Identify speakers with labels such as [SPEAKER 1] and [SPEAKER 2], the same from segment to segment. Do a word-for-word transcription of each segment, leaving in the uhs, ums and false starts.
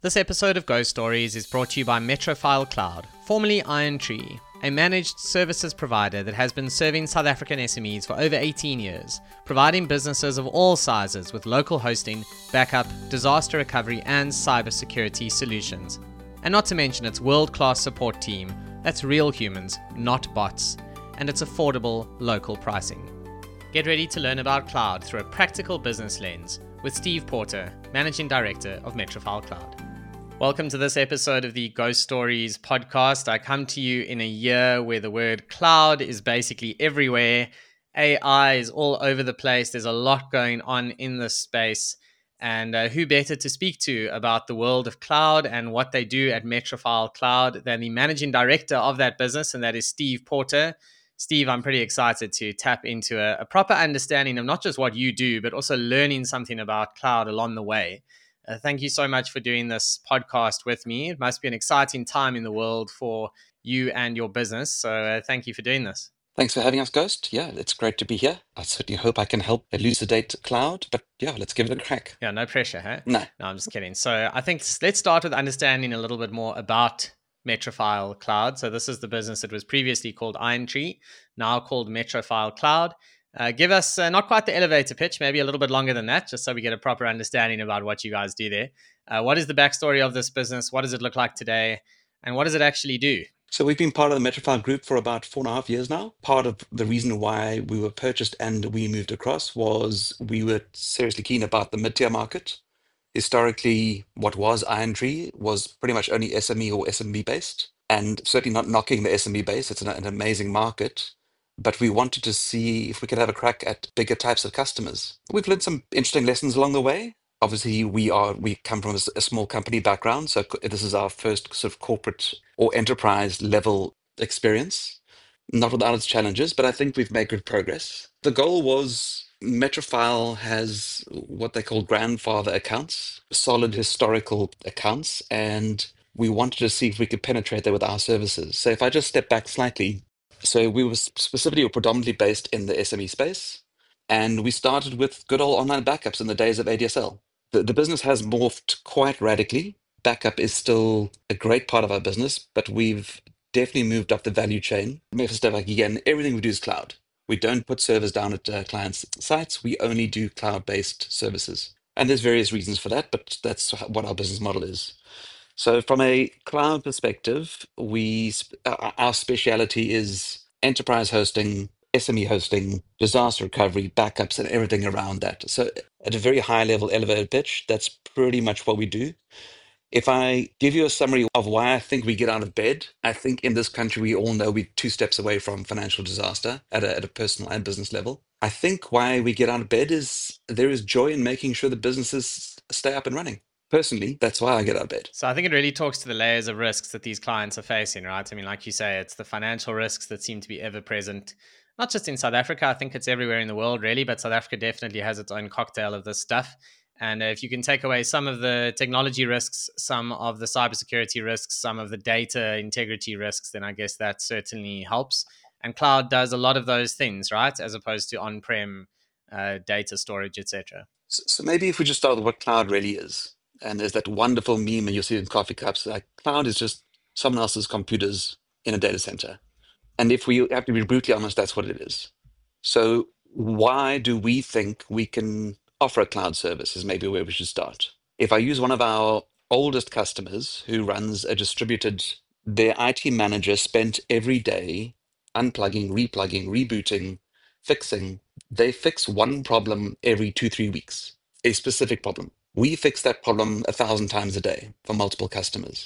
[SPEAKER 1] This episode of Ghost Stories is brought to you by Metrofile Cloud, formerly Irontree, a managed services provider that has been serving South African S M Es for over eighteen years, providing businesses of all sizes with local hosting, backup, disaster recovery, and cybersecurity solutions. And not to mention its world-class support team that's real humans, not bots, and its affordable local pricing. Get ready to learn about cloud through a practical business lens with Steve Porter, Managing Director of Metrofile Cloud. Welcome to this episode of the Ghost Stories podcast. I come to you in a year where the word cloud is basically everywhere. A I is all over the place. There's a lot going on in this space. And uh, who better to speak to about the world of cloud and what they do at Metrofile Cloud than the managing director of that business, and that is Steve Porter. Steve, I'm pretty excited to tap into a, a proper understanding of not just what you do, but also learning something about cloud along the way. Uh, thank you so much for doing this podcast with me. It must be an exciting time in the world for you and your business. So uh, thank you for doing this.
[SPEAKER 2] Thanks for having us, Ghost. Yeah, it's great to be here. I certainly hope I can help elucidate cloud, but yeah, let's give it a crack.
[SPEAKER 1] Yeah, no pressure, huh?
[SPEAKER 2] No.
[SPEAKER 1] No, I'm just kidding. So I think let's start with understanding a little bit more about Metrofile Cloud. So this is the business that was previously called Irontree, now called Metrofile Cloud. Uh, give us uh, not quite the elevator pitch, maybe a little bit longer than that, just so we get a proper understanding about what you guys do there. Uh, what is the backstory of this business? What does it look like today? And what does it actually do?
[SPEAKER 2] So we've been part of the Metrofile group for about four and a half years now. Part of the reason why we were purchased and we moved across was we were seriously keen about the mid-tier market. Historically, what was Irontree was pretty much only S M E or S M B based, and certainly not knocking the S M B base. It's an, an amazing market. But we wanted to see if we could have a crack at bigger types of customers. We've learned some interesting lessons along the way. Obviously, we are we come from a, s- a small company background, so co- this is our first sort of corporate or enterprise level experience. Not without its challenges, but I think we've made good progress. The goal was Metrofile has what they call grandfather accounts, solid historical accounts, and we wanted to see if we could penetrate there with our services. So if I just step back slightly, so we were s- specifically or predominantly based in the S M E space, and we started with good old online backups in the days of A D S L. The, the business has morphed quite radically. Backup is still a great part of our business, but we've definitely moved up the value chain. Make a step back again, everything we do is cloud. We don't put servers down at uh, clients' sites. We only do cloud-based services. And there's various reasons for that, but that's h- what our business model is. So from a cloud perspective, we sp- uh, our speciality is enterprise hosting, S M E hosting, disaster recovery, backups, and everything around that. So at a very high level elevated pitch, that's pretty much what we do. If I give you a summary of why I think we get out of bed, I think in this country we all know we're two steps away from financial disaster at a, at a personal and business level. I think why we get out of bed is there is joy in making sure the businesses stay up and running. Personally, that's why I get out of bed.
[SPEAKER 1] So I think it really talks to the layers of risks that these clients are facing, right? I mean, like you say, it's the financial risks that seem to be ever present, not just in South Africa. I think it's everywhere in the world, really, but South Africa definitely has its own cocktail of this stuff. And uh, if you can take away some of the technology risks, some of the cybersecurity risks, some of the data integrity risks, then I guess that certainly helps. And cloud does a lot of those things, right? As opposed to on-prem uh, data storage, et cetera.
[SPEAKER 2] So, so maybe if we just start with what cloud really is, and there's that wonderful meme, and you'll see it in coffee cups, like cloud is just someone else's computers in a data center. And if we have to be brutally honest, that's what it is. So why do we think we can offer a cloud service is maybe where we should start. If I use one of our oldest customers who runs a distributed, their I T manager spent every day unplugging, replugging, rebooting, fixing. They fix one problem every two, three weeks, a specific problem. We fix that problem a thousand times a day for multiple customers.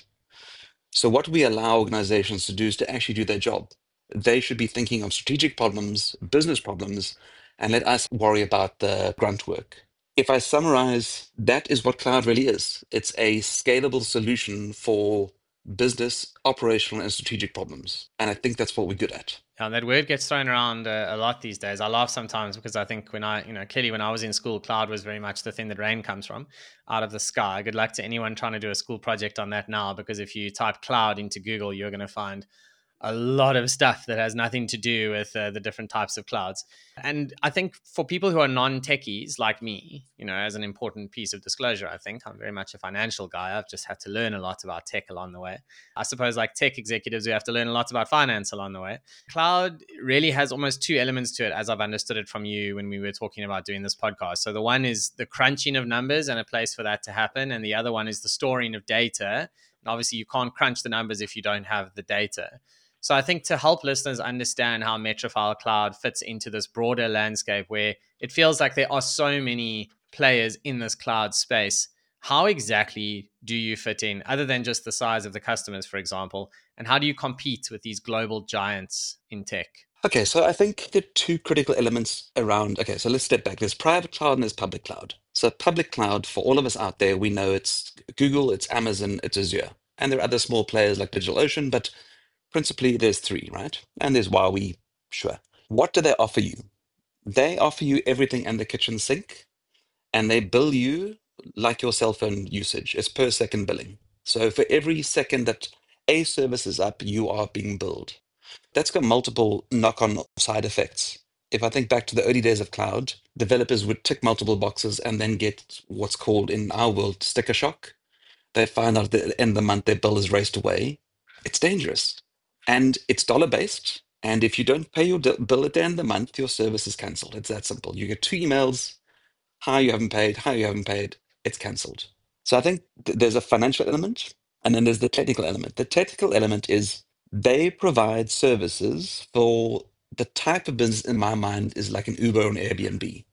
[SPEAKER 2] So what we allow organizations to do is to actually do their job. They should be thinking of strategic problems, business problems, and let us worry about the grunt work. If I summarize, that is what cloud really is. It's a scalable solution for business, operational, and strategic problems. And I think that's what we're good at.
[SPEAKER 1] Yeah, that word gets thrown around uh, a lot these days. I laugh sometimes because I think when I, you know, clearly when I was in school, cloud was very much the thing that rain comes from, out of the sky. Good luck to anyone trying to do a school project on that now, because if you type cloud into Google, you're going to find a lot of stuff that has nothing to do with uh, the different types of clouds. And I think for people who are non-techies like me, you know, as an important piece of disclosure, I think I'm very much a financial guy. I've just had to learn a lot about tech along the way. I suppose like tech executives, we have to learn a lot about finance along the way. Cloud really has almost two elements to it, as I've understood it from you when we were talking about doing this podcast. So the one is the crunching of numbers and a place for that to happen. And the other one is the storing of data. And obviously you can't crunch the numbers if you don't have the data. So I think to help listeners understand how Metrofile Cloud fits into this broader landscape where it feels like there are so many players in this cloud space, how exactly do you fit in, other than just the size of the customers, for example? And how do you compete with these global giants in tech?
[SPEAKER 2] Okay, so I think the two critical elements around, okay, so let's step back. There's private cloud and there's public cloud. So public cloud, for all of us out there, we know it's Google, it's Amazon, it's Azure. And there are other small players like DigitalOcean, but principally there's three, right? And there's Huawei, sure. What do they offer you? They offer you everything and the kitchen sink, and they bill you like your cell phone usage. It's per second billing. So for every second that a service is up, you are being billed. That's got multiple knock-on side effects. If I think back to the early days of cloud, developers would tick multiple boxes and then get what's called in our world sticker shock. They find out that at the end of the month their bill is raced away. It's dangerous. And it's dollar based. And if you don't pay your d- bill at the end of the month, your service is cancelled. It's that simple. You get two emails: hi, you haven't paid, hi, you haven't paid, it's cancelled. So I think th- there's a financial element and then there's the technical element. The technical element is they provide services for the type of business in my mind is like an Uber or an Airbnb.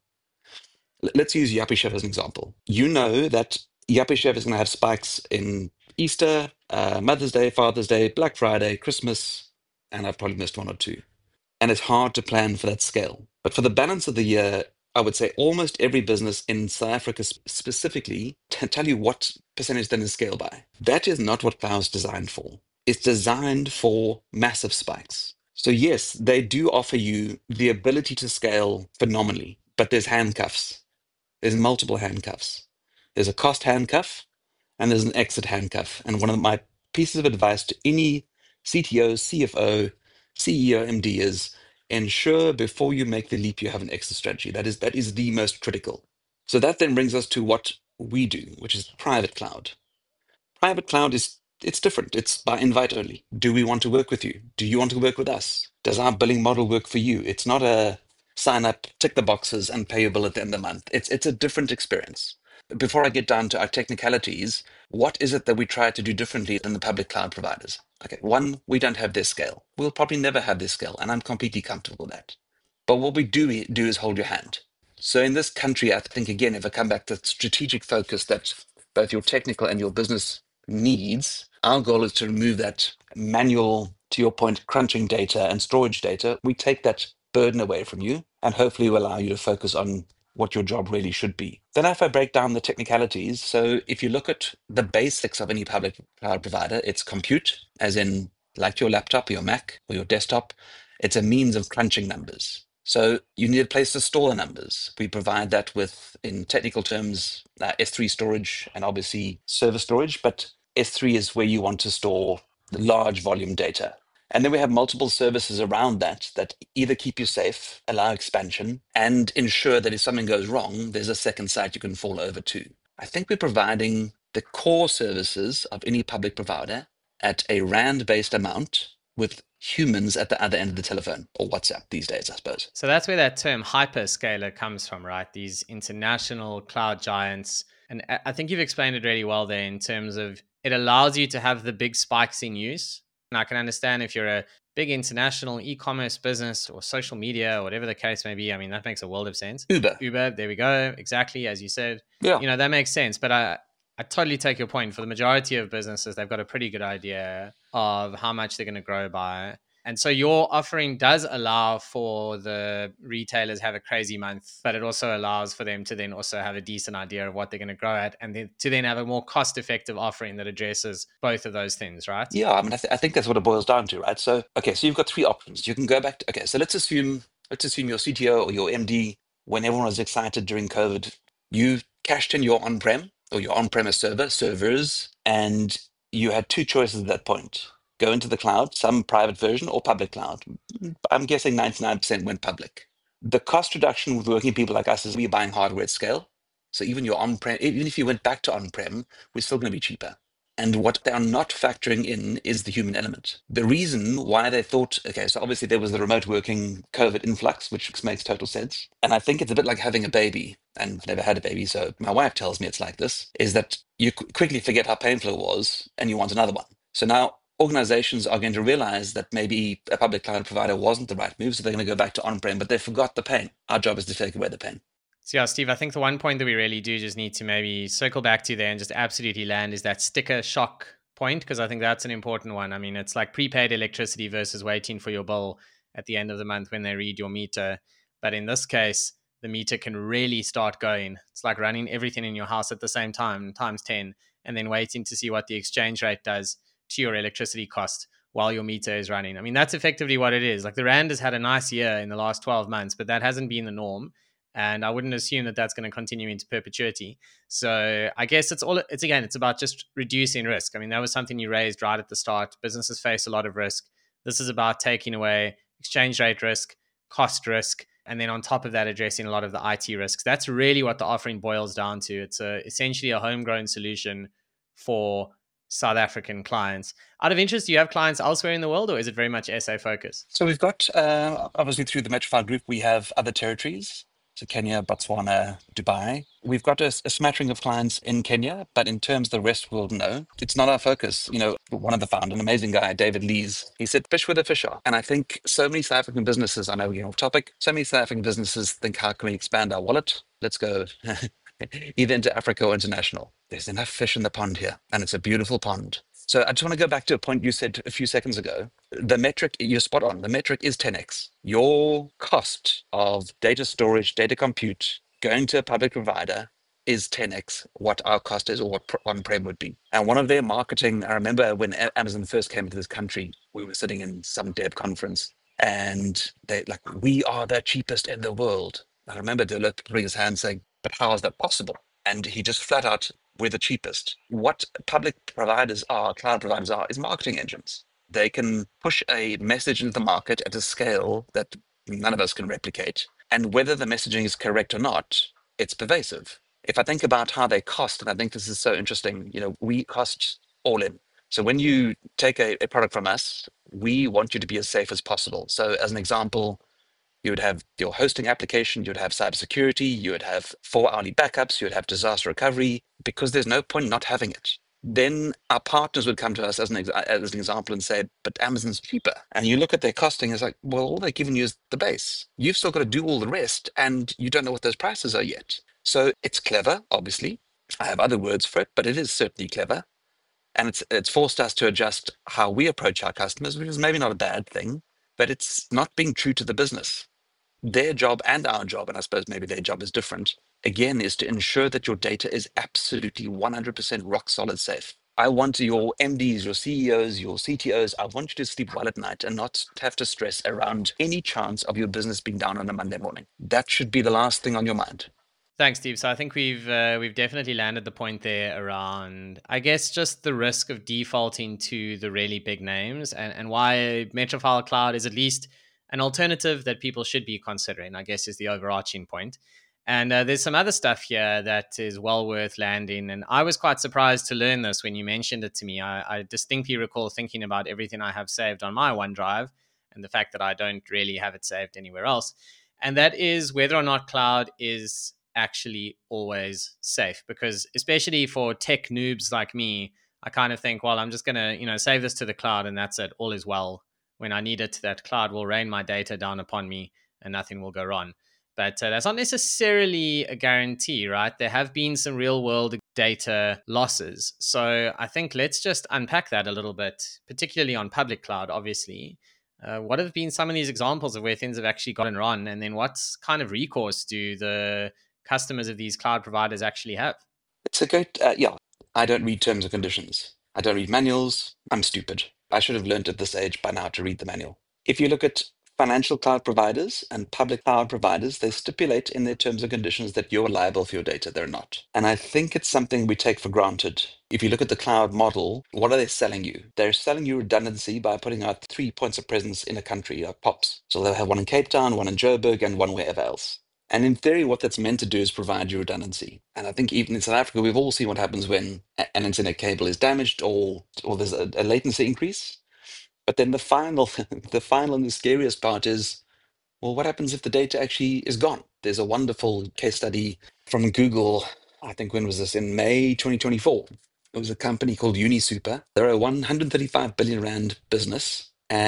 [SPEAKER 2] L- Let's use Yuppiechef as an example. You know that Yuppiechef is going to have spikes in Easter, uh, Mother's Day, Father's Day, Black Friday, Christmas, and I've probably missed one or two. And it's hard to plan for that scale. But for the balance of the year, I would say almost every business in South Africa sp- specifically can tell you what percentage then is scale by. That is not what cloud's designed for. It's designed for massive spikes. So yes, they do offer you the ability to scale phenomenally, but there's handcuffs. There's multiple handcuffs. There's a cost handcuff and there's an exit handcuff. And one of my pieces of advice to any C T O, C F O, C E O, M D is ensure before you make the leap you have an exit strategy. That is that is the most critical. So that then brings us to what we do, which is private cloud. Private cloud is it's different. It's by invite only. Do we want to work with you? Do you want to work with us? Does our billing model work for you? It's not a sign up, tick the boxes, and pay your bill at the end of the month. It's it's a different experience. Before I get down to our technicalities, what is it that we try to do differently than the public cloud providers? Okay, one, we don't have this scale. We'll probably never have this scale, and I'm completely comfortable with that. But what we do do is hold your hand. So in this country, I think again, if I come back to strategic focus that both your technical and your business needs, our goal is to remove that manual, to your point, crunching data and storage data. We take that burden away from you and hopefully will allow you to focus on what your job really should be. Then if I break down the technicalities, so if you look at the basics of any public cloud provider, it's compute, as in like your laptop or your Mac or your desktop. It's a means of crunching numbers. So you need a place to store the numbers. We provide that with, in technical terms, uh, S three storage and obviously server storage, but S three is where you want to store the large volume data. And then we have multiple services around that that either keep you safe, allow expansion, and ensure that if something goes wrong, there's a second site you can fall over to. I think we're providing the core services of any public provider at a rand-based amount with humans at the other end of the telephone, or WhatsApp these days, I suppose.
[SPEAKER 1] So that's where that term hyperscaler comes from, right? These international cloud giants. And I I think you've explained it really well there in terms of it allows you to have the big spikes in use. And I can understand if you're a big international e-commerce business or social media or whatever the case may be. I mean, that makes a world of sense.
[SPEAKER 2] Uber.
[SPEAKER 1] Uber, there we go. Exactly, as you said.
[SPEAKER 2] Yeah.
[SPEAKER 1] You know, that makes sense. But I, I totally take your point. For the majority of businesses, they've got a pretty good idea of how much they're going to grow by. And so your offering does allow for the retailers have a crazy month, but it also allows for them to then also have a decent idea of what they're going to grow at, and then to then have a more cost-effective offering that addresses both of those things, right?
[SPEAKER 2] Yeah, I mean, I, th- I think that's what it boils down to, right? So, okay, so you've got three options. You can go back to, okay, so let's assume, let's assume your C T O or your M D, when everyone was excited during COVID, you cashed in your on-prem or your on-premise server, servers, and you had two choices at that point. go into the cloud, some private version or public cloud. I'm guessing ninety-nine percent went public. The cost reduction with working people like us is we're buying hardware at scale. So even your on-prem, even if you went back to on-prem, we're still going to be cheaper. And what they are not factoring in is the human element. The reason why they thought, okay, so obviously there was the remote working COVID influx, which makes total sense. And I think it's a bit like having a baby. And I've never had a baby, so my wife tells me it's like this, is that you qu- quickly forget how painful it was and you want another one. So now organizations are going to realize that maybe a public cloud provider wasn't the right move, so they're going to go back to on-prem, but they forgot the pain. Our job is to take away the pain.
[SPEAKER 1] So yeah, Steve, I think the one point that we really do just need to maybe circle back to there and just absolutely land is that sticker shock point, because I think that's an important one. I mean, it's like prepaid electricity versus waiting for your bill at the end of the month when they read your meter. But in this case, the meter can really start going. It's like running everything in your house at the same time, times ten, and then waiting to see what the exchange rate does to your electricity cost while your meter is running. I mean, that's effectively what it is. Like the Rand has had a nice year in the last twelve months, but that hasn't been the norm. And I wouldn't assume that that's going to continue into perpetuity. So I guess it's all, it's again, it's about just reducing risk. I mean, that was something you raised right at the start. Businesses face a lot of risk. This is about taking away exchange rate risk, cost risk, and then on top of that, addressing a lot of the I T risks. That's really what the offering boils down to. It's a, essentially a homegrown solution for South African clients. Out of interest, do you have clients elsewhere in the world, or is it very much S A focused?
[SPEAKER 2] So we've got, uh, obviously through the Metrofile Group, we have other territories. So Kenya, Botswana, Dubai. We've got a, a smattering of clients in Kenya, but in terms of the rest of the world, no. It's not our focus. You know, one of the founders, an amazing guy, David Lees, he said, fish where the fish are. And I think so many South African businesses, I know we're getting off topic, so many South African businesses think, how can we expand our wallet? Let's go either into Africa or international. There's enough fish in the pond here, and it's a beautiful pond. So I just want to go back to a point you said a few seconds ago. The metric, you're spot on. The metric is ten x. Your cost of data storage, data compute, going to a public provider is ten x what our cost is or what pr- on-prem would be. And one of their marketing, I remember when A- Amazon first came into this country, we were sitting in some dev conference and they like, we are the cheapest in the world. I remember Deloitte putting his hand saying, but how is that possible? And he just flat out, we're the cheapest. What public providers are, cloud providers are, is marketing engines. They can push a message into the market at a scale that none of us can replicate. And whether the messaging is correct or not, it's pervasive. If I think about how they cost, and I think this is so interesting, you know, we cost all in. So when you take a, a product from us, we want you to be as safe as possible. So as an example, you would have your hosting application, you'd have cybersecurity, you would have four hourly backups, you would have disaster recovery, because there's no point not having it. Then our partners would come to us as an, ex- as an example and say, but Amazon's cheaper. And you look at their costing, it's like, well, all they're giving you is the base. You've still got to do all the rest, and you don't know what those prices are yet. So it's clever, obviously. I have other words for it, but it is certainly clever. And it's it's forced us to adjust how we approach our customers, which is maybe not a bad thing, but it's not being true to the business. Their job and our job, and I suppose maybe their job is different, again, is to ensure that your data is absolutely one hundred percent rock solid safe. I want your M Ds, your C E Os, your C T Os, I want you to sleep well at night and not have to stress around any chance of your business being down on a Monday morning. That should be the last thing on your mind.
[SPEAKER 1] Thanks, Steve. So I think we've uh, we've definitely landed the point there around, I guess, just the risk of defaulting to the really big names, and, and why Metrofile Cloud is at least an alternative that people should be considering, I guess, is the overarching point. And uh, there's some other stuff here that is well worth landing. And I was quite surprised to learn this when you mentioned it to me. I, I distinctly recall thinking about everything I have saved on my OneDrive and the fact that I don't really have it saved anywhere else. And that is whether or not cloud is actually always safe, because especially for tech noobs like me, I kind of think, well, I'm just going to, you know, save this to the cloud and that's it. All is well. When I need it, that cloud will rain my data down upon me and nothing will go wrong. But uh, that's not necessarily a guarantee, right? There have been some real world data losses. So I think let's just unpack that a little bit, particularly on public cloud, obviously. Uh, what have been some of these examples of where things have actually gotten wrong? And then what kind of recourse do the customers of these cloud providers actually have?
[SPEAKER 2] It's a great, uh, yeah, I don't read terms and conditions. I don't read manuals. I'm stupid. I should have learned at this age by now to read the manual. If you look at Financial cloud providers and public cloud providers, they stipulate in their terms and conditions that you're liable for your data. They're not. And I think it's something we take for granted. If you look at the cloud model, what are they selling you? They're selling you redundancy by putting out three points of presence in a country, like POPs. So they'll have one in Cape Town, one in Joburg, and one wherever else. And in theory, what that's meant to do is provide you redundancy. And I think even in South Africa, we've all seen what happens when a- an internet cable is damaged or, or there's a, a latency increase. But then the final, the final and the scariest part is, well, what happens if the data actually is gone? There's a wonderful case study from Google. I think when was this? In May twenty twenty-four. It was a company called UniSuper. They're a one hundred thirty-five billion rand business,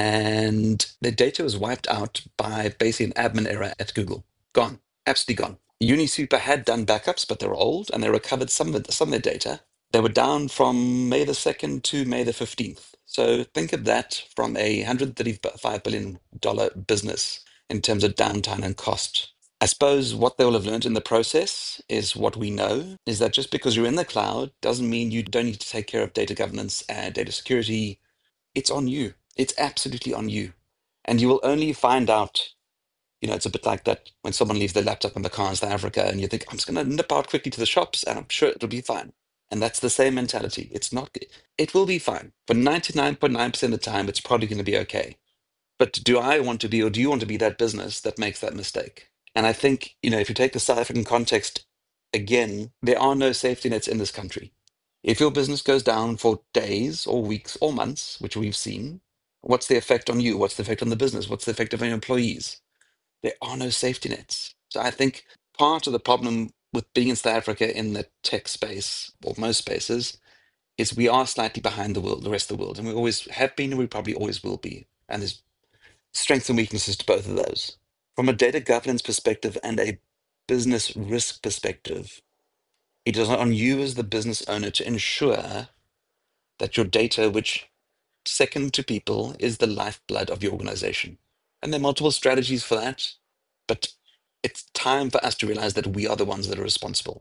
[SPEAKER 2] and their data was wiped out by basically an admin error at Google. Gone, absolutely gone. UniSuper had done backups, but they were old, and they recovered some of, it, some of their data. They were down from May the second to May the fifteenth. So think of that from a one hundred thirty-five billion dollars business in terms of downtime and cost. I suppose what they will have learned in the process is what we know is that just because you're in the cloud doesn't mean you don't need to take care of data governance and data security. It's on you. It's absolutely on you. And you will only find out, you know, it's a bit like that when someone leaves their laptop in the car in South Africa and you think, I'm just going to nip out quickly to the shops and I'm sure it'll be fine. And that's the same mentality. It's not, it will be fine. For ninety-nine point nine percent of the time, it's probably going to be okay. But do I want to be, or do you want to be that business that makes that mistake? And I think, you know, if you take the South African context, again, there are no safety nets in this country. If your business goes down for days or weeks or months, which we've seen, what's the effect on you? What's the effect on the business? What's the effect on your employees? There are no safety nets. So I think part of the problem with being in South Africa in the tech space, or most spaces, is we are slightly behind the world, the rest of the world. And we always have been, and we probably always will be. And there's strengths and weaknesses to both of those. From a data governance perspective and a business risk perspective, it is on you as the business owner to ensure that your data, which second to people, is the lifeblood of your organization. And there are multiple strategies for that, but it's time for us to realize that we are the ones that are responsible.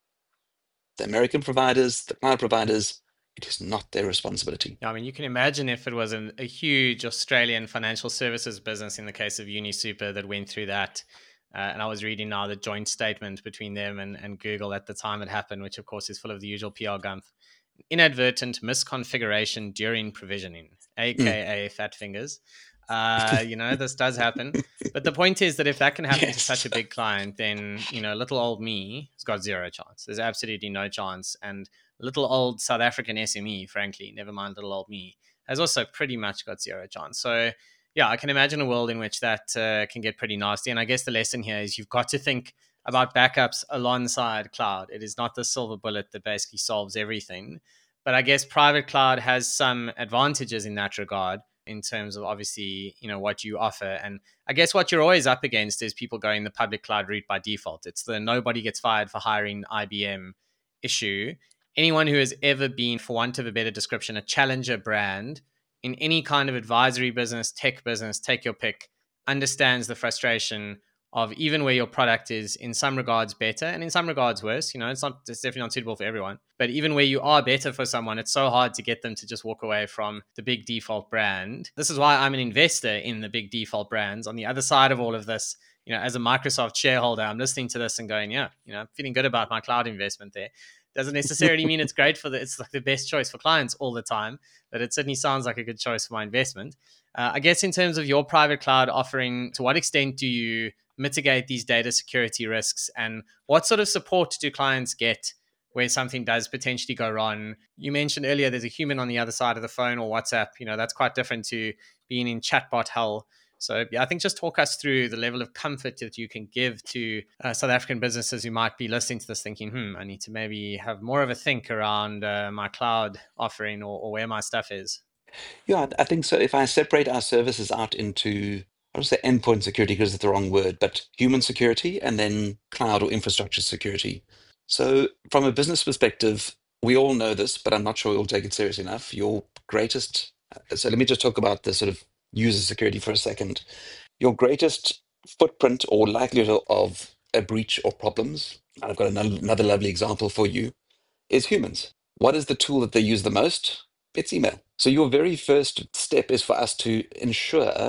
[SPEAKER 2] The American providers, the cloud providers, it is not their responsibility.
[SPEAKER 1] Yeah, I mean, you can imagine if it was an, a huge Australian financial services business in the case of UniSuper that went through that. Uh, and I was reading now the joint statement between them and, and Google at the time it happened, which of course is full of the usual P R gumph. Inadvertent misconfiguration during provisioning, aka mm. fat fingers. Uh, you know, this does happen. But the point is that if that can happen yes. to such a big client, then, you know, little old me has got zero chance. There's absolutely no chance. And little old South African S M E, frankly, never mind little old me, has also pretty much got zero chance. So, yeah, I can imagine a world in which that uh, can get pretty nasty. And I guess the lesson here is you've got to think about backups alongside cloud. It is not the silver bullet that basically solves everything. But I guess private cloud has some advantages in that regard, in terms of obviously, you know, what you offer. And I guess what you're always up against is people going the public cloud route by default. It's the nobody gets fired for hiring I B M issue. Anyone who has ever been, for want of a better description, a challenger brand in any kind of advisory business, tech business, take your pick, understands the frustration of even where your product is in some regards better and in some regards worse. You know, it's not, it's definitely not suitable for everyone. But even where you are better for someone, it's so hard to get them to just walk away from the big default brand. This is why I'm an investor in the big default brands. On the other side of all of this, you know, as a Microsoft shareholder, I'm listening to this and going, yeah, you know, I'm feeling good about my cloud investment there. Doesn't necessarily mean it's great for the, it's like the best choice for clients all the time, but it certainly sounds like a good choice for my investment. Uh, I guess in terms of your private cloud offering, to what extent do you mitigate these data security risks, and what sort of support do clients get where something does potentially go wrong? You mentioned earlier there's a human on the other side of the phone or WhatsApp. You know, that's quite different to being in chatbot hell. So yeah, I think just talk us through the level of comfort that you can give to uh, South African businesses who might be listening to this thinking, hmm, I need to maybe have more of a think around uh, my cloud offering or, or where my stuff is.
[SPEAKER 2] Yeah, I think so. If I separate our services out into, I don't say endpoint security because it's the wrong word, but human security and then cloud or infrastructure security. So from a business perspective, we all know this, but I'm not sure we'll take it serious enough. Your greatest, so let me just talk about the sort of user security for a second. Your greatest footprint or likelihood of a breach or problems, and I've got another, another lovely example for you, is humans. What is the tool that they use the most? It's email. So your very first step is for us to ensure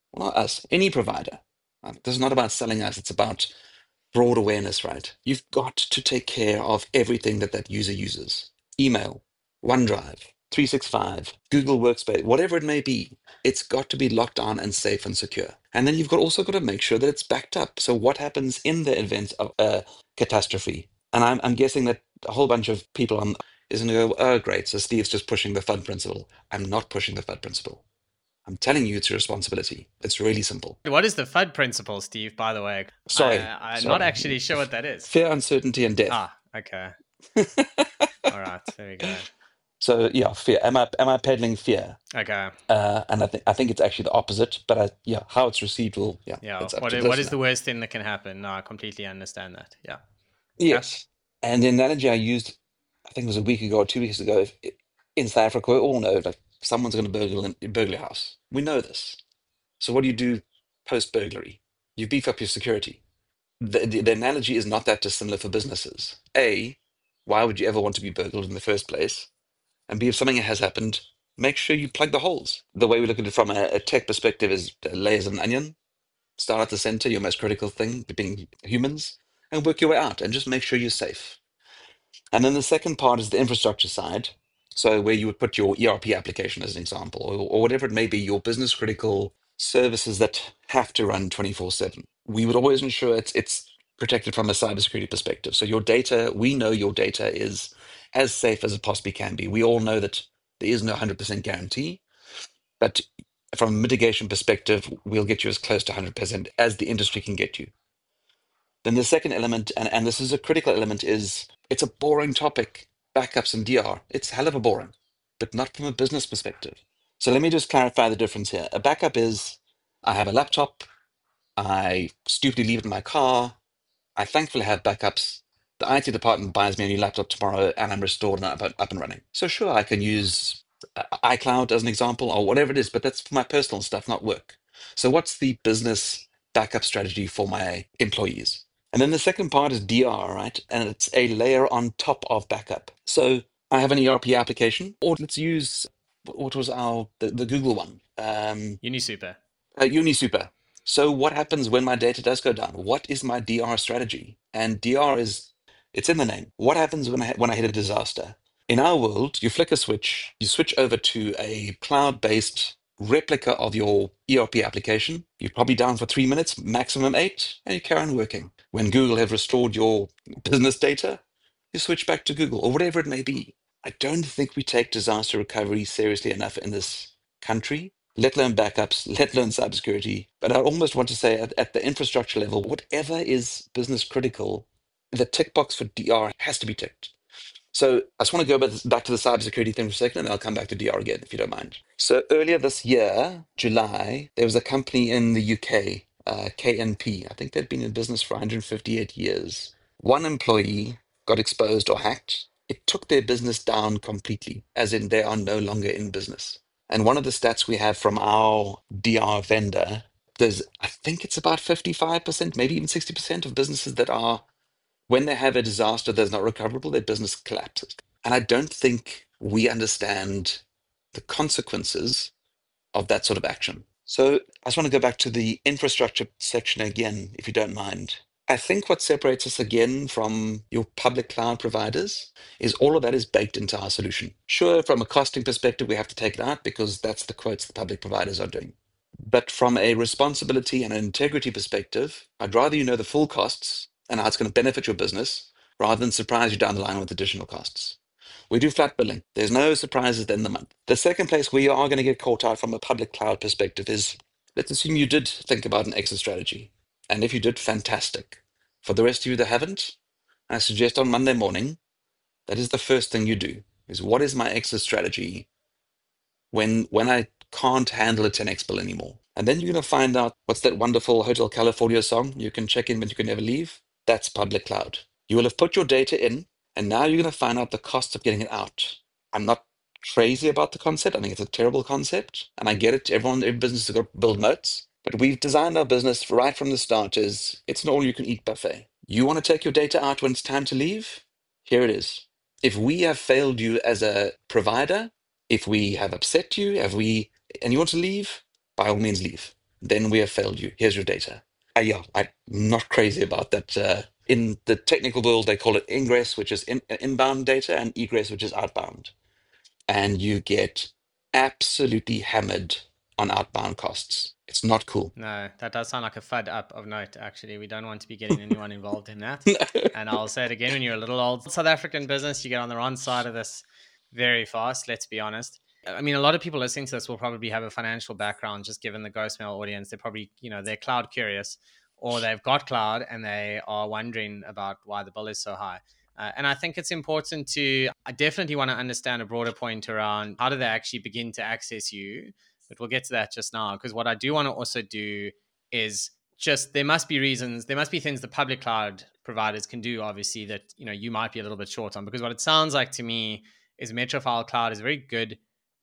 [SPEAKER 2] Well, not us, any provider. Uh, This is not about selling us, it's about broad awareness, right? You've got to take care of everything that that user uses. Email, OneDrive, three sixty-five, Google Workspace, whatever it may be. It's got to be locked down and safe and secure. And then you've got also got to make sure that it's backed up. So what happens in the event of a catastrophe? And I'm, I'm guessing that a whole bunch of people on is going to go, oh, great. So Steve's just pushing the FUD principle. I'm not pushing the FUD principle. I'm telling you it's your responsibility. It's really simple.
[SPEAKER 1] What is the FUD principle, Steve, by the way? I,
[SPEAKER 2] Sorry,
[SPEAKER 1] I'm not
[SPEAKER 2] sorry.
[SPEAKER 1] actually sure what that is.
[SPEAKER 2] Fear, uncertainty, and death.
[SPEAKER 1] Ah, okay. All right, there we go.
[SPEAKER 2] So yeah, fear. Am I am I peddling fear?
[SPEAKER 1] Okay.
[SPEAKER 2] Uh, and I think I think it's actually the opposite. But I, yeah, how it's received will yeah,
[SPEAKER 1] Yeah.
[SPEAKER 2] it's up
[SPEAKER 1] What
[SPEAKER 2] to
[SPEAKER 1] is,
[SPEAKER 2] the
[SPEAKER 1] what is
[SPEAKER 2] listener.
[SPEAKER 1] the worst thing that can happen? No, I completely understand that. Yeah. Okay.
[SPEAKER 2] Yes. And the analogy I used, I think it was a week ago or two weeks ago, if, in South Africa, we all know like someone's going to burgle in, burgle your house. We know this. So what do you do post burglary? You beef up your security. The, the the analogy is not that dissimilar for businesses. A, why would you ever want to be burgled in the first place? And B, if something has happened, make sure you plug the holes. The way we look at it from a, a tech perspective is uh, layers of an onion. Start at the center, your most critical thing, being humans, and work your way out and just make sure you're safe. And then the second part is the infrastructure side. So where you would put your E R P application as an example, or, or whatever it may be, your business critical services that have to run twenty-four seven. We would always ensure it's it's protected from a cybersecurity perspective. So your data, we know your data is as safe as it possibly can be. We all know that there is no one hundred percent guarantee, but from a mitigation perspective, we'll get you as close to one hundred percent as the industry can get you. Then the second element, and, and this is a critical element, is it's a boring topic, backups and D R. It's hell of a boring, but not from a business perspective. So let me just clarify the difference here. A backup is I have a laptop, I stupidly leave it in my car, I thankfully have backups. The I T department buys me a new laptop tomorrow and I'm restored and up, up and running. So sure, I can use uh, iCloud as an example or whatever it is, but that's for my personal stuff, not work. So what's the business backup strategy for my employees? And then the second part is D R, right? And it's a layer on top of backup. So I have an E R P application, or let's use what was our the, the Google one, um,
[SPEAKER 1] Unisuper.
[SPEAKER 2] uh, UniSuper. So what happens when my data does go down? What is my D R strategy? And D R is it's in the name. What happens when I when I hit a disaster? In our world, you flick a switch, you switch over to a cloud-based replica of your E R P application. You're probably down for three minutes, maximum eight, and you carry on working. When Google have restored your business data, you switch back to Google or whatever it may be. I don't think we take disaster recovery seriously enough in this country, let alone backups, let alone cybersecurity. But I almost want to say at, at the infrastructure level, whatever is business critical, the tick box for D R has to be ticked. So I just want to go back back to the cybersecurity thing for a second, and then I'll come back to D R again, if you don't mind. So earlier this year, July, there was a company in the U K, uh, K N P. I think they'd been in business for one hundred fifty-eight years. One employee got exposed or hacked. It took their business down completely, as in they are no longer in business. And one of the stats we have from our D R vendor, there's, I think it's about fifty-five percent, maybe even sixty percent of businesses that are when they have a disaster that's not recoverable, their business collapses. And I don't think we understand the consequences of that sort of action. So I just want to go back to the infrastructure section again, if you don't mind. I think what separates us again from your public cloud providers is all of that is baked into our solution. Sure, from a costing perspective, we have to take it out because that's the quotes the public providers are doing. But from a responsibility and an integrity perspective, I'd rather you know the full costs and how it's going to benefit your business rather than surprise you down the line with additional costs. We do flat billing. There's no surprises at the end of the month. The second place where you are going to get caught out from a public cloud perspective is, let's assume you did think about an exit strategy. And if you did, fantastic. For the rest of you that haven't, I suggest on Monday morning, that is the first thing you do, is what is my exit strategy when when I can't handle a ten x bill anymore? And then you're going to find out what's that wonderful Hotel California song, you can check in but you can never leave? That's public cloud. You will have put your data in, and now you're going to find out the cost of getting it out. I'm not crazy about the concept. I think it's a terrible concept, and I get it. Everyone, every business has got to build moats, but we've designed our business right from the start as it's an all-you-can-eat buffet. You want to take your data out when it's time to leave? Here it is. If we have failed you as a provider, if we have upset you, have we, and you want to leave, by all means leave. then we have failed you. Here's your data. Uh, yeah, I'm not crazy about that. Uh, in the technical world, they call it ingress, which is in, inbound data, and egress, which is outbound. And you get absolutely hammered on outbound costs. It's not cool.
[SPEAKER 1] No, that does sound like a FUD up of note, actually. We don't want to be getting anyone involved in that. And I'll say it again, when you're a little old South African business, you get on the wrong side of this very fast, let's be honest. I mean, a lot of people listening to this will probably have a financial background, just given the Ghostmail audience. They're probably, you know, they're cloud curious, or they've got cloud and they are wondering about why the bill is so high. Uh, and I think it's important to, I definitely want to understand a broader point around how do they actually begin to access you. But we'll get to that just now, because what I do want to also do is just, there must be reasons, there must be things the public cloud providers can do, obviously, that, you know, you might be a little bit short on. Because what it sounds like to me is Metrofile Cloud is a very good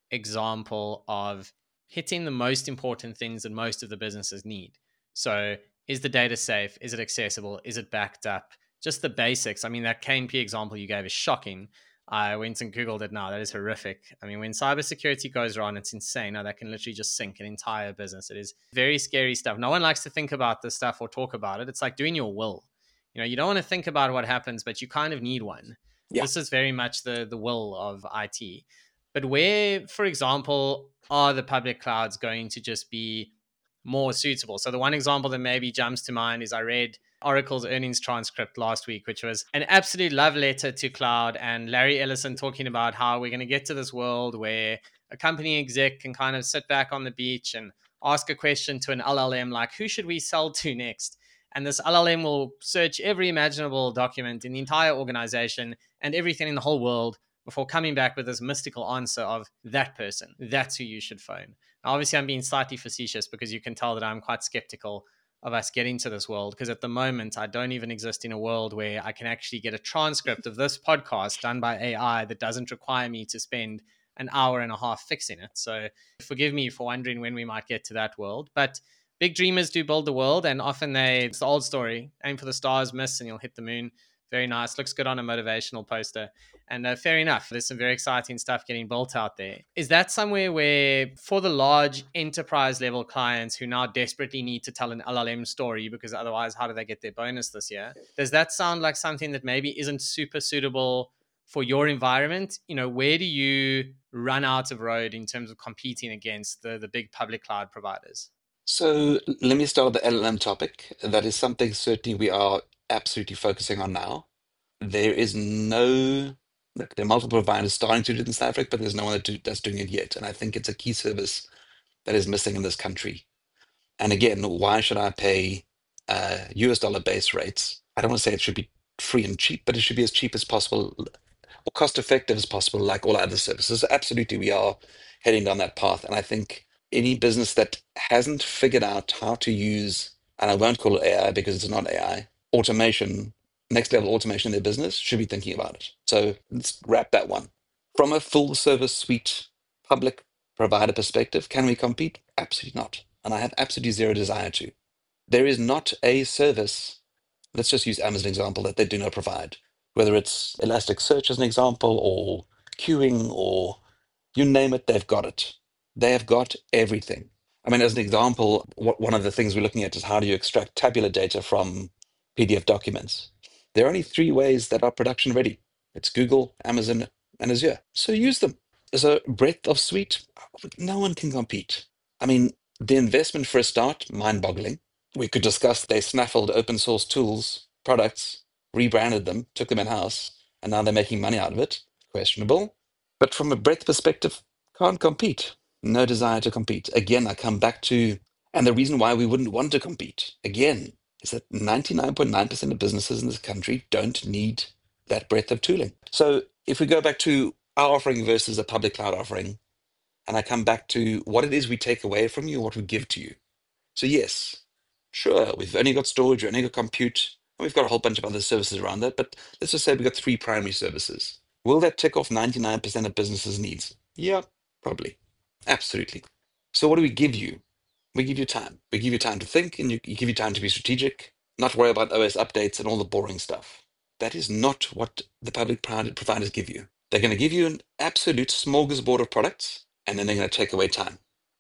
[SPEAKER 1] example of hitting the most important things that most of the businesses need. So is the data safe? Is it accessible? Is it backed up? Just the basics. I mean, that K N P example you gave is shocking. I went and Googled it now. That is horrific. I mean, when cybersecurity goes wrong, it's insane. Now that can literally just sink an entire business. It is very scary stuff. No one likes to think about this stuff or talk about it. It's like doing your will. You know, you don't want to think about what happens, but you kind of need one.
[SPEAKER 2] Yeah.
[SPEAKER 1] This is very much the the will of I T. But where, for example, are the public clouds going to just be more suitable? So the one example that maybe jumps to mind is I read Oracle's earnings transcript last week, which was an absolute love letter to cloud, and Larry Ellison talking about how we're going to get to this world where a company exec can kind of sit back on the beach and ask a question to an L L M like, who should we sell to next? And this L L M will search every imaginable document in the entire organization and everything in the whole world before coming back with this mystical answer of that person. That's who you should phone. Now, obviously, I'm being slightly facetious because you can tell that I'm quite skeptical of us getting to this world, because at the moment, I don't even exist in a world where I can actually get a transcript of this podcast done by A I that doesn't require me to spend an hour and a half fixing it. So forgive me for wondering when we might get to that world. But big dreamers do build the world, and often they, it's the old story, aim for the stars, miss, and you'll hit the moon. Very nice. Looks good on a motivational poster. And uh, fair enough. There's some very exciting stuff getting built out there. Is that somewhere where, for the large enterprise level clients who now desperately need to tell an L L M story, because otherwise, how do they get their bonus this year? Does that sound like something that maybe isn't super suitable for your environment? You know, where do you run out of road in terms of competing against the, the big public cloud providers?
[SPEAKER 2] So let me start with the L L M topic. That is something certainly we are absolutely focusing on now. There is no, look, there are multiple providers starting to do it in South Africa, but there's no one that do, that's doing it yet. And I think it's a key service that is missing in this country. And again, why should I pay uh, U S dollar base rates? I don't want to say it should be free and cheap, but it should be as cheap as possible or cost effective as possible, like all other services. Absolutely, we are heading down that path. And I think any business that hasn't figured out how to use, and I won't call it A I because it's not A I, automation, next level automation in their business should be thinking about it. So let's wrap that one. From a full service suite public provider perspective, can we compete? Absolutely not. And I have absolutely zero desire to. There is not a service, let's just use Amazon example, that they do not provide, whether it's Elasticsearch as an example, or queuing, or you name it, they've got it. They have got everything. I mean, as an example, what, one of the things we're looking at is how do you extract tabular data from P D F documents? There are only three ways that are production ready. It's Google, Amazon, and Azure. So use them. So breadth of suite, no one can compete. I mean, the investment for a start, mind-boggling. We could discuss they snaffled open source tools, products, rebranded them, took them in-house, and now they're making money out of it. Questionable. But from a breadth perspective, can't compete. No desire to compete. Again, I come back to, and the reason why we wouldn't want to compete, again, is that ninety-nine point nine percent of businesses in this country don't need that breadth of tooling. So if we go back to our offering versus a public cloud offering, and I come back to what it is we take away from you, what we give to you. So yes, sure, we've only got storage, we've only got compute, and we've got a whole bunch of other services around that, but let's just say we've got three primary services. Will that tick off ninety-nine percent of businesses' needs? Yeah, probably. Absolutely. So what do we give you? We give you time. We give you time to think, and you, you give you time to be strategic, not worry about O S updates and all the boring stuff. That is not what the public private providers give you. They're going to give you an absolute smorgasbord of products, and then they're going to take away time.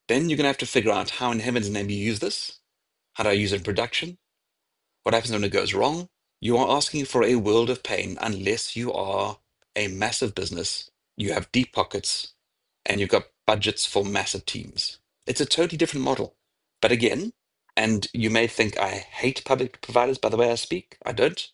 [SPEAKER 2] Then you're going to have to figure out how in heaven's name you use this. How do I use it in production? What happens when it goes wrong? You are asking for a world of pain unless you are a massive business, you have deep pockets, and you've got budgets for massive teams. It's a totally different model. But again, and you may think I hate public providers by the way I speak. I don't.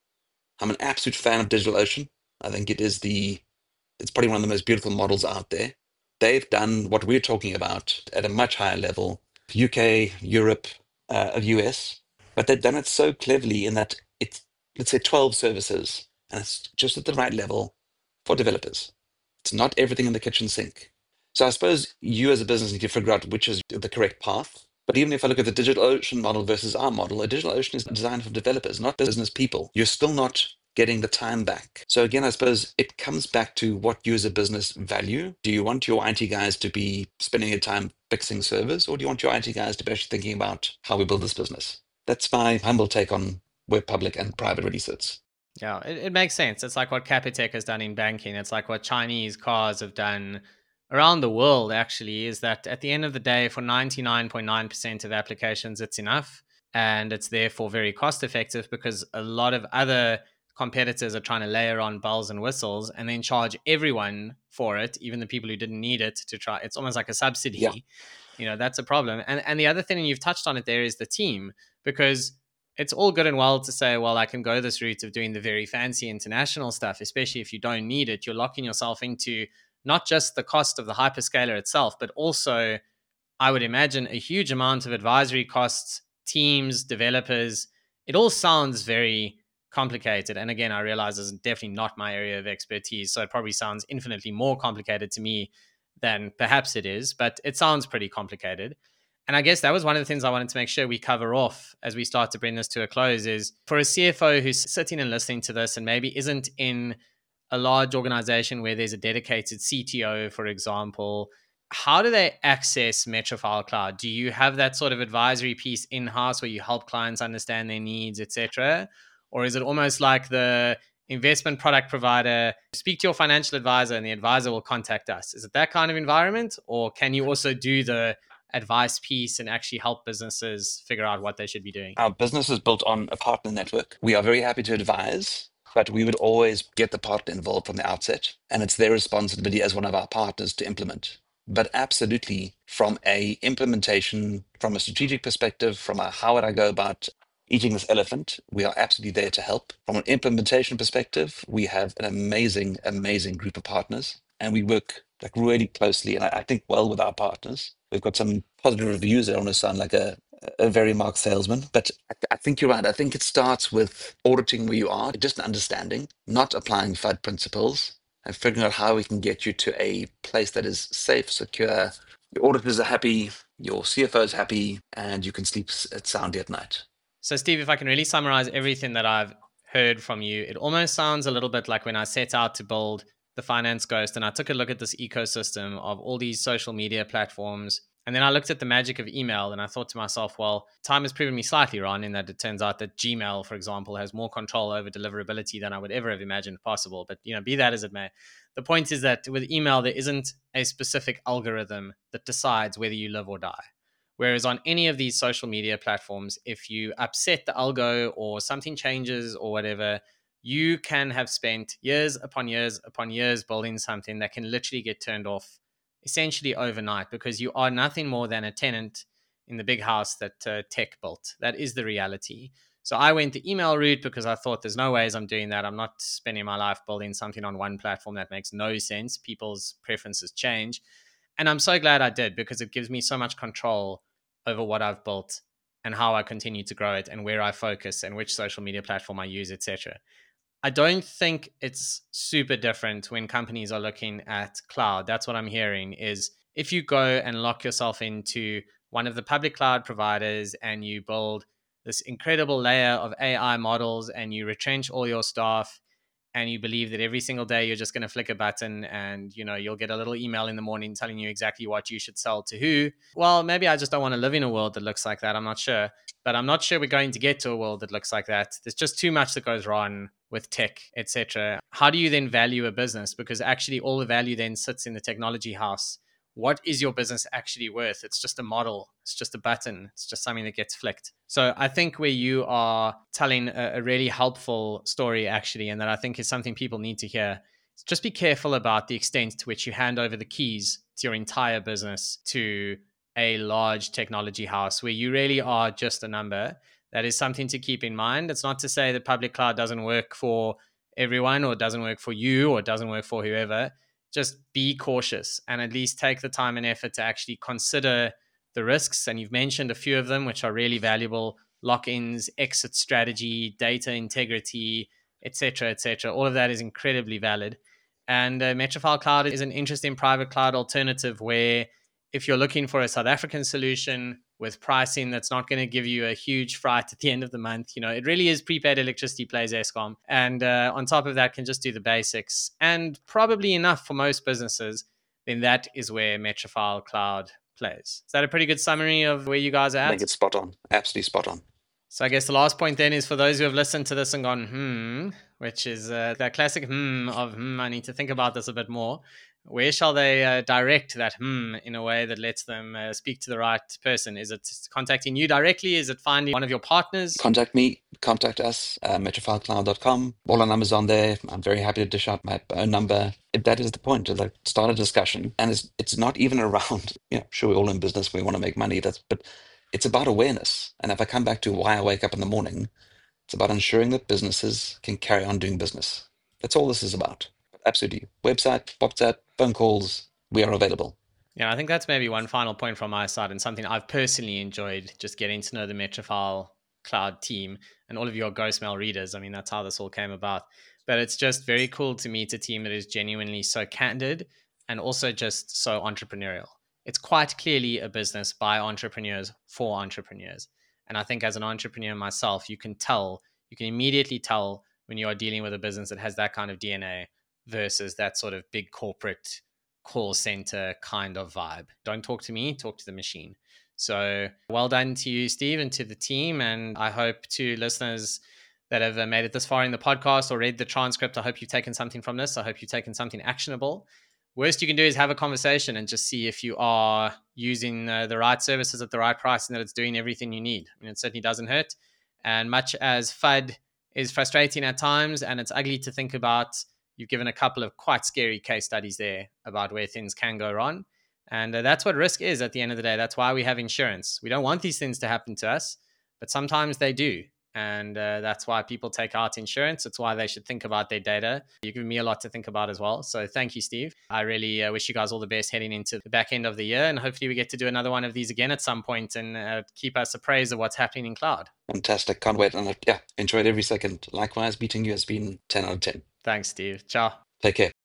[SPEAKER 2] I'm an absolute fan of DigitalOcean. I think it is the, it's probably one of the most beautiful models out there. They've done what we're talking about at a much higher level, U K, Europe, uh, U S, but they've done it so cleverly in that it's, let's say, twelve services, and it's just at the right level for developers. It's not everything in the kitchen sink. So I suppose you as a business need to figure out which is the correct path. But even if I look at the DigitalOcean model versus our model, a DigitalOcean is designed for developers, not business people. You're still not getting the time back. So again, I suppose it comes back to what you as a business value. Do you want your I T guys to be spending their time fixing servers, or do you want your I T guys to be actually thinking about how we build this business? That's my humble take on where public and private really sits.
[SPEAKER 1] Yeah, it, it makes sense. It's like what Capitec has done in banking. It's like what Chinese cars have done around the world, actually, is that at the end of the day, for ninety-nine point nine percent of applications, it's enough. And it's therefore very cost effective because a lot of other competitors are trying to layer on bells and whistles and then charge everyone for it, even the people who didn't need it to try. It's almost like a subsidy.
[SPEAKER 2] Yeah.
[SPEAKER 1] You know, that's a problem. And and the other thing, and you've touched on it there, is the team, because it's all good and well to say, well, I can go this route of doing the very fancy international stuff, especially if you don't need it. You're locking yourself into not just the cost of the hyperscaler itself, but also, I would imagine, a huge amount of advisory costs, teams, developers. It all sounds very complicated. And again, I realize this is definitely not my area of expertise. So it probably sounds infinitely more complicated to me than perhaps it is, but it sounds pretty complicated. And I guess that was one of the things I wanted to make sure we cover off as we start to bring this to a close is for a C F O who's sitting and listening to this and maybe isn't in a large organization where there's a dedicated C T O, for example, how do they access Metrofile Cloud? Do you have that sort of advisory piece in-house where you help clients understand their needs, et cetera? Or is it almost like the investment product provider, speak to your financial advisor and the advisor will contact us? Is it that kind of environment? Or can you also do the advice piece and actually help businesses figure out what they should be doing?
[SPEAKER 2] Our business is built on a partner network. We are very happy to advise, but we would always get the partner involved from the outset, and it's their responsibility as one of our partners to implement. But absolutely, from a implementation, from a strategic perspective, from a how would I go about eating this elephant, we are absolutely there to help. From an implementation perspective, we have an amazing, amazing group of partners, and we work like really closely, and I, I think well with our partners. We've got some positive reviews. I don't want to sound like a, a very marked salesman, but I, I think you're right. I think it starts with auditing where you are, just an understanding, not applying F U D principles, and figuring out how we can get you to a place that is safe, secure. Your auditors are happy, your C F O is happy, and you can sleep s- soundly at night.
[SPEAKER 1] So, Steve, if I can really summarize everything that I've heard from you, it almost sounds a little bit like when I set out to build the Finance Ghost and I took a look at this ecosystem of all these social media platforms. And then I looked at the magic of email and I thought to myself, well, time has proven me slightly wrong in that it turns out that Gmail, for example, has more control over deliverability than I would ever have imagined possible. But, you know, be that as it may, the point is that with email, there isn't a specific algorithm that decides whether you live or die. Whereas on any of these social media platforms, if you upset the algo or something changes or whatever, you can have spent years upon years upon years building something that can literally get turned off essentially overnight because you are nothing more than a tenant in the big house that uh, tech built. That is the reality. So I went the email route because I thought there's no ways I'm doing that. I'm not spending my life building something on one platform that makes no sense. People's preferences change. And I'm so glad I did because it gives me so much control over what I've built and how I continue to grow it and where I focus and which social media platform I use, et cetera. I don't think it's super different when companies are looking at cloud. That's what I'm hearing is if you go and lock yourself into one of the public cloud providers and you build this incredible layer of A I models and you retrench all your staff and you believe that every single day you're just going to flick a button and, you know, you'll get a little email in the morning telling you exactly what you should sell to who. Well, maybe I just don't want to live in a world that looks like that. I'm not sure. But I'm not sure we're going to get to a world that looks like that. There's just too much that goes wrong with tech, et cetera. How do you then value a business? Because actually all the value then sits in the technology house what is your business actually worth? It's just a model. It's just a button. It's just something that gets flicked. So I think where you are telling a, a really helpful story, actually, and that I think is something people need to hear, just be careful about the extent to which you hand over the keys to your entire business to a large technology house where you really are just a number. That is something to keep in mind. It's not to say that public cloud doesn't work for everyone or doesn't work for you or doesn't work for whoever. Just be cautious and at least take the time and effort to actually consider the risks. And you've mentioned a few of them, which are really valuable: lock-ins, exit strategy, data integrity, et cetera, et cetera. All of that is incredibly valid. And uh, Metrofile Cloud is an interesting private cloud alternative where if you're looking for a South African solution with pricing that's not going to give you a huge fright at the end of the month, you know, it really is prepaid electricity plays Eskom. And uh, on top of that, can just do the basics and probably enough for most businesses, then that is where Metrofile Cloud plays. Is that a pretty good summary of where you guys are at?
[SPEAKER 2] I think it's spot on. Absolutely spot on.
[SPEAKER 1] So I guess the last point then is for those who have listened to this and gone, hmm, which is uh, that classic hmm of, hmm, I need to think about this a bit more. Where shall they uh, direct that hmm in a way that lets them uh, speak to the right person? Is it contacting you directly? Is it finding one of your partners?
[SPEAKER 2] Contact me, contact us, uh, metrofile cloud dot com. All our numbers on there. I'm very happy to dish out my own number. That is the point, to like start a discussion. And it's it's not even around, you know, sure, we're all in business, we want to make money, that's but it's about awareness. And if I come back to why I wake up in the morning, it's about ensuring that businesses can carry on doing business. That's all this is about. Absolutely. Website, WhatsApp, phone calls, we are available.
[SPEAKER 1] Yeah, I think that's maybe one final point from my side and something I've personally enjoyed, just getting to know the Metrofile Cloud team and all of your Ghostmail readers. I mean, that's how this all came about. But it's just very cool to meet a team that is genuinely so candid and also just so entrepreneurial. It's quite clearly a business by entrepreneurs for entrepreneurs. And I think as an entrepreneur myself, you can tell, you can immediately tell when you are dealing with a business that has that kind of D N A versus that sort of big corporate call center kind of vibe. Don't talk to me, talk to the machine. So well done to you, Steve, and to the team. And I hope to listeners that have made it this far in the podcast or read the transcript, I hope you've taken something from this. I hope you've taken something actionable. Worst you can do is have a conversation and just see if you are using uh, the right services at the right price and that it's doing everything you need. I mean, it certainly doesn't hurt. And much as F U D is frustrating at times and it's ugly to think about, you've given a couple of quite scary case studies there about where things can go wrong. And uh, that's what risk is at the end of the day. That's why we have insurance. We don't want these things to happen to us, but sometimes they do. And uh, that's why people take out insurance. It's why they should think about their data. You've given me a lot to think about as well. So thank you, Steve. I really uh, wish you guys all the best heading into the back end of the year. And hopefully we get to do another one of these again at some point and uh, keep us appraised of what's happening in cloud.
[SPEAKER 2] Fantastic. Can't wait. And uh, yeah, enjoyed every second. Likewise, meeting you has been ten out of ten.
[SPEAKER 1] Thanks, Steve. Ciao.
[SPEAKER 2] Take care.